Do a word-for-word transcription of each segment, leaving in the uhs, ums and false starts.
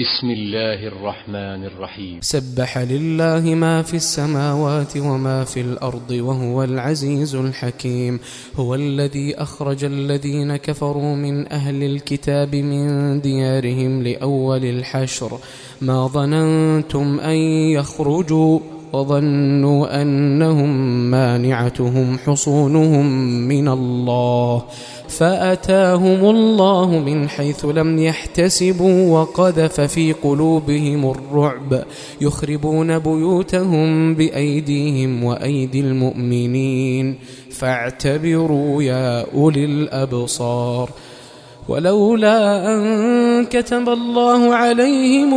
بسم الله الرحمن الرحيم. سبح لله ما في السماوات وما في الأرض وهو العزيز الحكيم. هو الذي أخرج الذين كفروا من أهل الكتاب من ديارهم لأول الحشر ما ظننتم أن يخرجوا وظنوا أنهم مانعتهم حصونهم من الله فأتاهم الله من حيث لم يحتسبوا وقذف في قلوبهم الرعب يخربون بيوتهم بأيديهم وأيدي المؤمنين فاعتبروا يا أولي الأبصار. ولولا أن كتب الله عليهم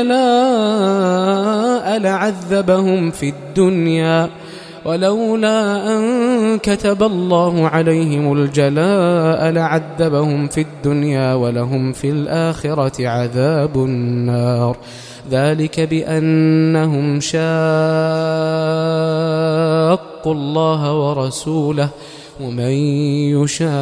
الجلاء لعذبهم في الدنيا ولولا أن كتب الله عليهم الجلاء لعذبهم في الدنيا ولهم في الآخرة عذاب النار ذلك بأنهم شاقوا الله ورسوله ومن يشاق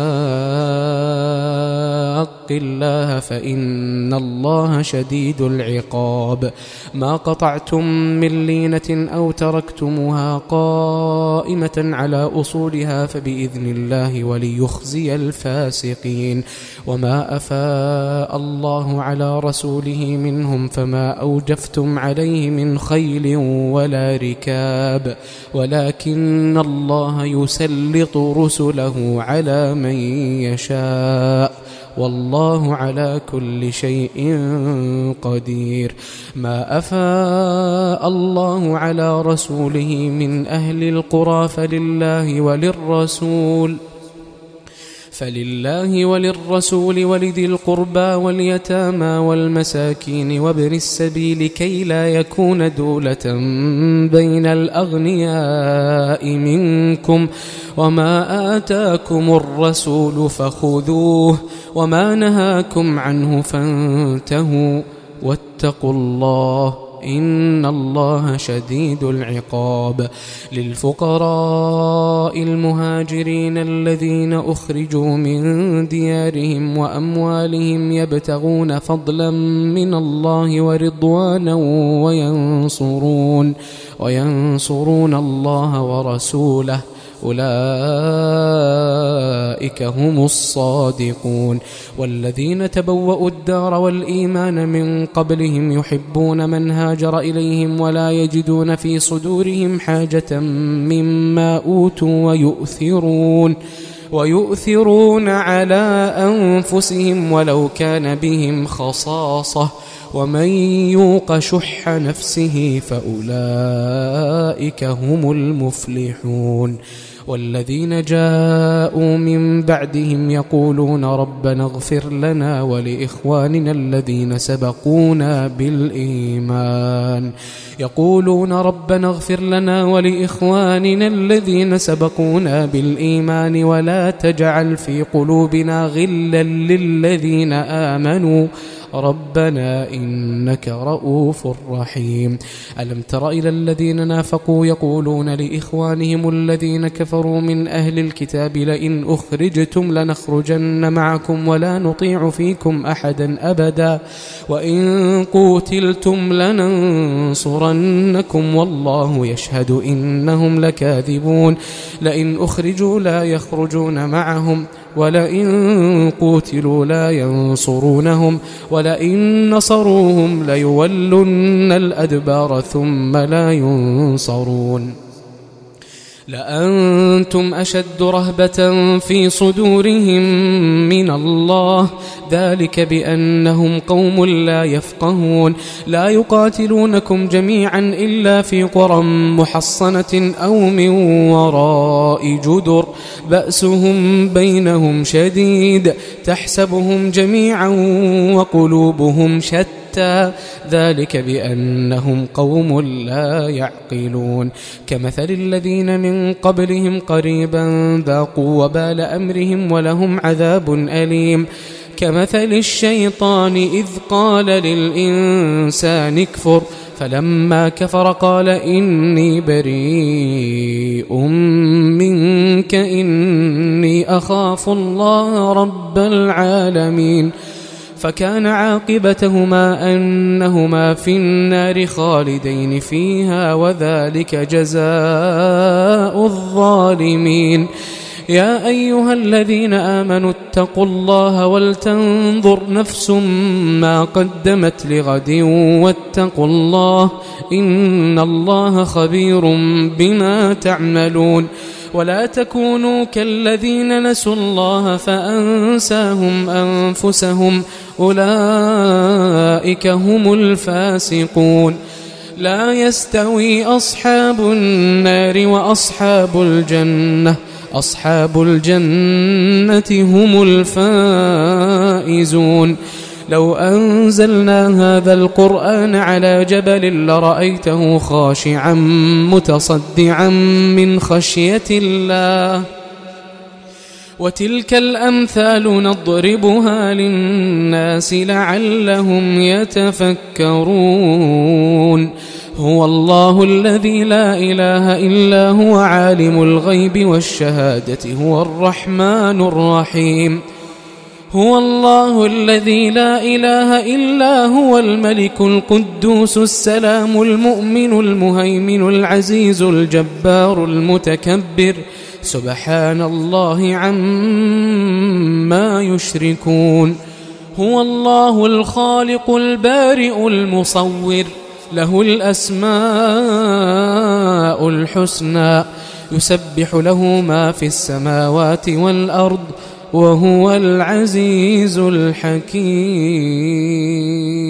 الله فإن الله شديد العقاب. ما قطعتم من لينة أو تركتموها قائمة على أصولها فبإذن الله وليخزي الفاسقين. وما أفاء الله على رسوله منهم فما أوجفتم عليه من خيل ولا ركاب ولكن الله يسلط رسله على من يشاء والله على كل شيء قدير. ما أفاء الله على رسوله من أهل القرى فلله وللرسول فلله وللرسول ولذي القربى واليتامى والمساكين وابن السبيل كي لا يكون دولة بين الأغنياء منكم وما آتاكم الرسول فخذوه وما نهاكم عنه فانتهوا واتقوا الله إن الله شديد العقاب. للفقراء المهاجرين الذين أخرجوا من ديارهم وأموالهم يبتغون فضلا من الله ورضوانا وينصرون وينصرون الله ورسوله أولئك هم الصادقون. والذين تبوأوا الدار والإيمان من قبلهم يحبون من هاجر إليهم ولا يجدون في صدورهم حاجة مما أوتوا ويؤثرون ويؤثرون على أنفسهم ولو كان بهم خصاصة ومن يوق شح نفسه فأولئك هم المفلحون. والذين جاءوا من بعدهم يقولون ربنا اغفر لنا ولإخواننا الذين سبقونا بالإيمان يقولون ربنا اغفر لنا ولإخواننا الذين سبقونا بالإيمان ولا تجعل في قلوبنا غلا للذين آمنوا ربنا إنك رؤوف رحيم. ألم تر إلى الذين نافقوا يقولون لإخوانهم الذين كفروا من أهل الكتاب لئن أخرجتم لنخرجن معكم ولا نطيع فيكم أحدا أبدا وإن قوتلتم لننصرنكم والله يشهد إنهم لكاذبون. لئن أخرجوا لا يخرجون معهم ولئن قوتلوا لا ينصرونهم ولئن نصروهم ليولن الأدبار ثم لا ينصرون. لأنتم أشد رهبة في صدورهم من الله ذلك بأنهم قوم لا يفقهون. لا يقاتلونكم جميعا إلا في قرى محصنة أو من وراء جدر بأسهم بينهم شديد تحسبهم جميعا وقلوبهم شتى ذلك بأنهم قوم لا يعقلون. كمثل الذين من قبلهم قريبا ذاقوا وبال أمرهم ولهم عذاب أليم. كمثل الشيطان إذ قال للإنسان اكفر فلما كفر قال إني بريء منك إني أخاف الله رب العالمين فكان عاقبتهما أنهما في النار خالدين فيها وذلك جزاء الظالمين. يا أيها الذين آمنوا اتقوا الله ولتنظر نفس ما قدمت لغد واتقوا الله إن الله خبير بما تعملون. ولا تكونوا كالذين نسوا الله فأنساهم أنفسهم أولئك هم الفاسقون. لا يستوي أصحاب النار وأصحاب الجنة أصحاب الجنة هم الفائزون. لو أنزلنا هذا القرآن على جبل لرأيته خاشعا متصدعا من خشية الله وتلك الأمثال نضربها للناس لعلهم يتفكرون. هو الله الذي لا إله إلا هو عالم الغيب والشهادة هو الرحمن الرحيم. هو الله الذي لا إله إلا هو الملك القدوس السلام المؤمن المهيمن العزيز الجبار المتكبر سبحان الله عما يشركون. هو الله الخالق البارئ المصور له الأسماء الحسنى يسبح له ما في السماوات والأرض وهو العزيز الحكيم.